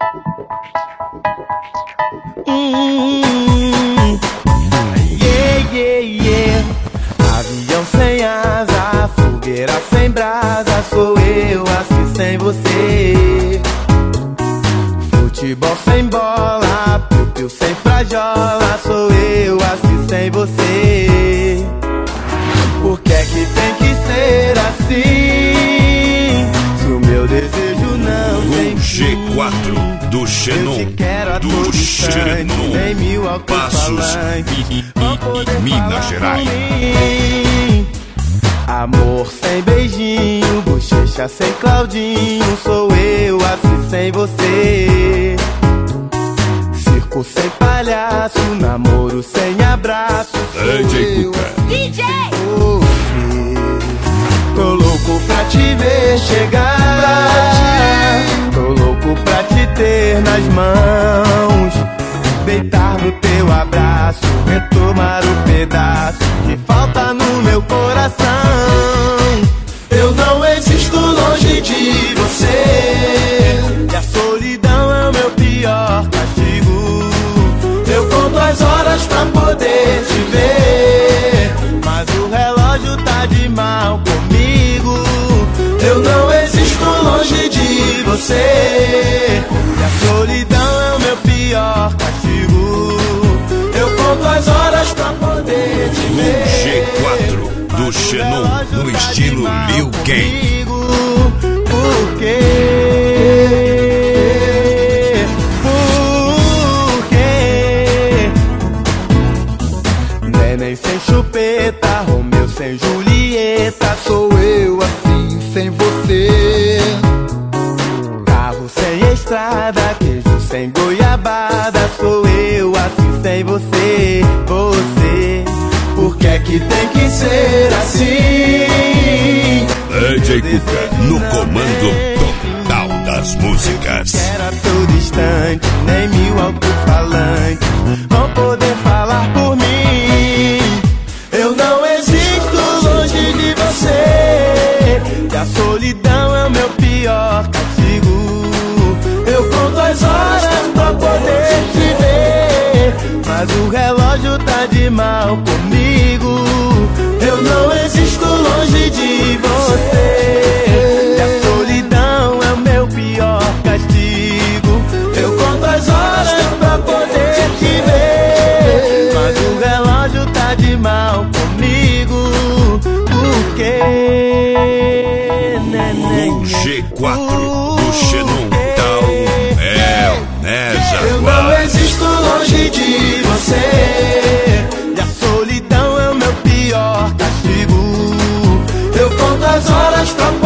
Avião sem asa, fogueira sem brasa, sou eu assim sem você. Futebol sem bola, piu-piu sem frajola, sou eu assim sem você. Por que é que tem que ser assim? Se o meu desejo não tem G4 do Xenon, do Xenon, Passos e Minas Gerais. Amor sem beijinho, bochecha sem Claudinho, sou eu assim sem você. Circo sem palhaço, namoro sem abraço, DJ Cuca. DJ! Tô louco pra te ver chegar, tô louco pra te ter nas mãos, deitar no teu abraço, retomar o pedaço que falta no meu coração. Eu não existo longe de você, e a solidão é o meu pior castigo. Eu conto as horas pra poder te ver, mas o relógio tá de mal comigo. Eu não existo longe de você, e a solidão é o meu pior castigo. Eu conto as horas pra poder te ver. G4 do Xenon, no estilo Lil Gang. Por quê? Por quê? Neném sem chupeta, Romeu sem Julieta, sou eu assim sem você. Carro sem estrada, queijo sem goiabada, sou eu assim sem você. Você, por que é que tem que ser assim? DJ Cuca no comando total das músicas. Era todo instante, nem mil alto-falantes vão poder falar por mim. Eu não existo longe de você, e a solidão é o meu pior castigo. Eu conto as horas pra poder te ver, mas o relógio tá de mal comigo. Eu não existo longe de você, e a solidão é o meu pior castigo. Eu conto as horas pra poder te ver, mas o relógio tá de mal comigo. Por quê? O G4 do Xenon Eu não existo longe de você, e a solidão é o meu pior castigo. Eu conto as horas pra